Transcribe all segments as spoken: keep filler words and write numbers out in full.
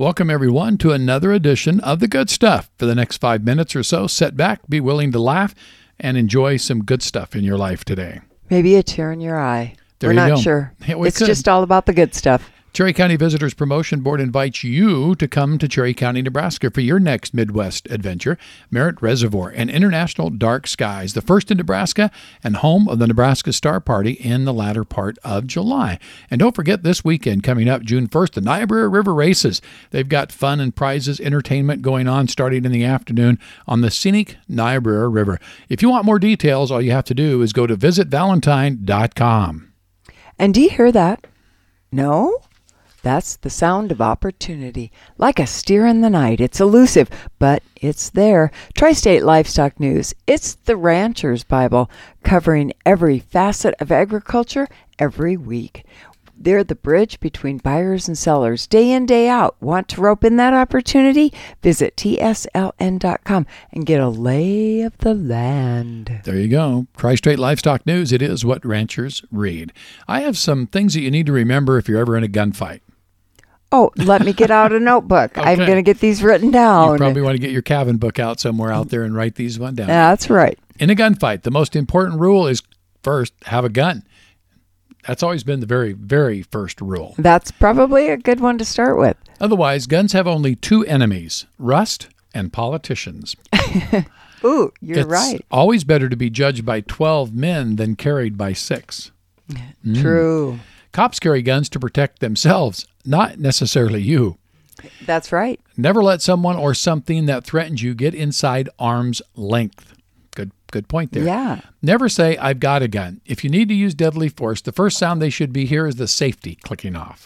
Welcome, everyone, to another edition of The Good Stuff. For the next five minutes or so, sit back, be willing to laugh, and enjoy some good stuff in your life today. Maybe a tear in your eye. There We're you not go. sure. Yeah, we it's could. just all about the good stuff. Cherry County Visitors Promotion Board invites you to come to Cherry County, Nebraska for your next Midwest adventure, Merritt Reservoir and International Dark Skies, the first in Nebraska and home of the Nebraska Star Party in the latter part of July. And don't forget this weekend coming up, June first, the Niobrara River Races. They've got fun and prizes, entertainment going on starting in the afternoon on the scenic Niobrara River. If you want more details, all you have to do is go to visit valentine dot com. And do you hear that? No? That's the sound of opportunity. Like a steer in the night. It's elusive, but it's there. Tri-State Livestock News. It's the Rancher's Bible, covering every facet of agriculture every week. They're the bridge between buyers and sellers, day in, day out. Want to rope in that opportunity? Visit T S L N dot com and get a lay of the land. There you go. Tri-State Livestock News. It is what ranchers read. I have some things that you need to remember if you're ever in a gunfight. Oh, let me get out a notebook. Okay. I'm going to get these written down. You probably want to get your cabin book out somewhere out there and write these one down. That's right. In a gunfight, the most important rule is first, have a gun. That's always been the very, very first rule. That's probably a good one to start with. Otherwise, guns have only two enemies, rust and politicians. Ooh, you're it's right. always better to be judged by twelve men than carried by six. Mm. True. Cops carry guns to protect themselves, not necessarily you. That's right. Never let someone or something that threatens you get inside arm's length. Good good point there. Yeah. Never say, I've got a gun. If you need to use deadly force, the first sound they should be hear is the safety clicking off.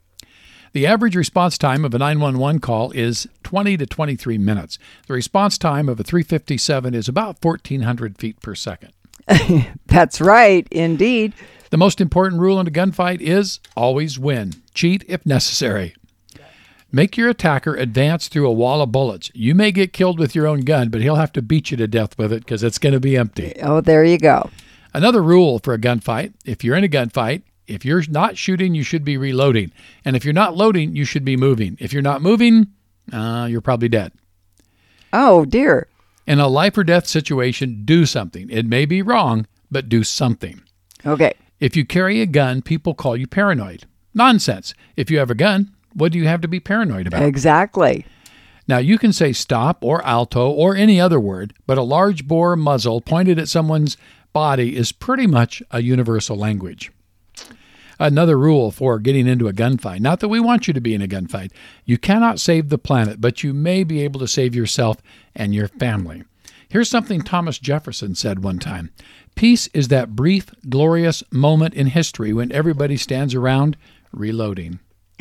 The average response time of a nine one one call is twenty to twenty-three minutes. The response time of a three fifty-seven is about fourteen hundred feet per second. That's right, indeed. The most important rule in a gunfight is always win. Cheat if necessary. Make your attacker advance through a wall of bullets. You may get killed with your own gun, but he'll have to beat you to death with it because it's going to be empty. Oh, there you go. Another rule for a gunfight, if you're in a gunfight, if you're not shooting, you should be reloading. And if you're not loading, you should be moving. If you're not moving, uh, you're probably dead. Oh, dear. In a life or death situation, do something. It may be wrong, but do something. Okay. If you carry a gun, people call you paranoid. Nonsense. If you have a gun, what do you have to be paranoid about? Exactly. Now, you can say stop or alto or any other word, but a large bore muzzle pointed at someone's body is pretty much a universal language. Another rule for getting into a gunfight, not that we want you to be in a gunfight, you cannot save the planet, but you may be able to save yourself and your family. Here's something Thomas Jefferson said one time. Peace is that brief, glorious moment in history when everybody stands around reloading.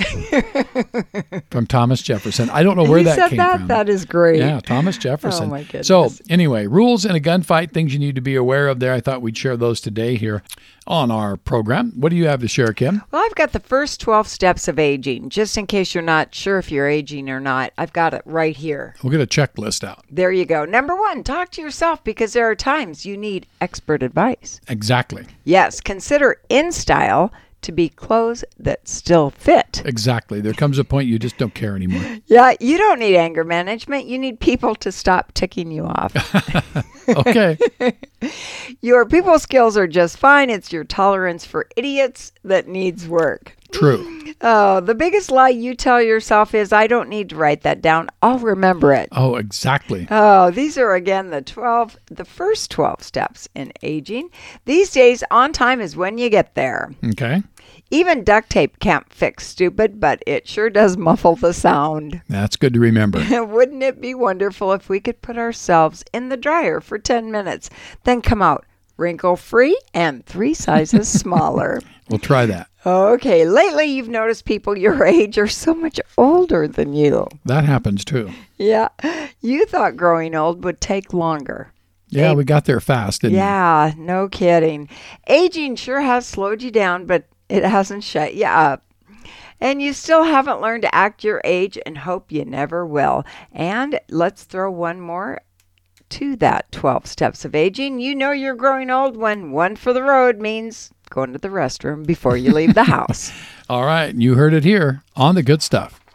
From Thomas Jefferson. I don't know where He that said came that? from. That is great. Yeah, Thomas Jefferson. Oh, my goodness. So anyway, rules in a gunfight, things you need to be aware of there. I thought we'd share those today here on our program. What do you have to share, Kim? Well, I've got the first twelve steps of aging. Just in case you're not sure if you're aging or not, I've got it right here. We'll get a checklist out. There you go. Number one, talk to yourself because there are times you need expert advice. Exactly. Yes, consider in style to be clothes that still fit. Exactly. There comes a point you just don't care anymore. Yeah, you don't need anger management. You need people to stop ticking you off. Okay. Your people skills are just fine. It's your tolerance for idiots that needs work. True. Oh, the biggest lie you tell yourself is, I don't need to write that down. I'll remember it. Oh, exactly. Oh, these are, again, the twelve, the first twelve steps in aging. These days, on time is when you get there. Okay. Even duct tape can't fix stupid, but it sure does muffle the sound. That's good to remember. Wouldn't it be wonderful if we could put ourselves in the dryer for ten minutes, then come out wrinkle-free and three sizes smaller? We'll try that. Okay, lately you've noticed people your age are so much older than you. That happens too. Yeah, you thought growing old would take longer. Yeah, A- we got there fast, didn't Yeah, no kidding. Aging sure has slowed you down, but it hasn't shut you up. And you still haven't learned to act your age and hope you never will. And let's throw one more to that twelve steps of aging. You know you're growing old when one for the road means going to the restroom before you leave the house. All right, you heard it here on The Good Stuff.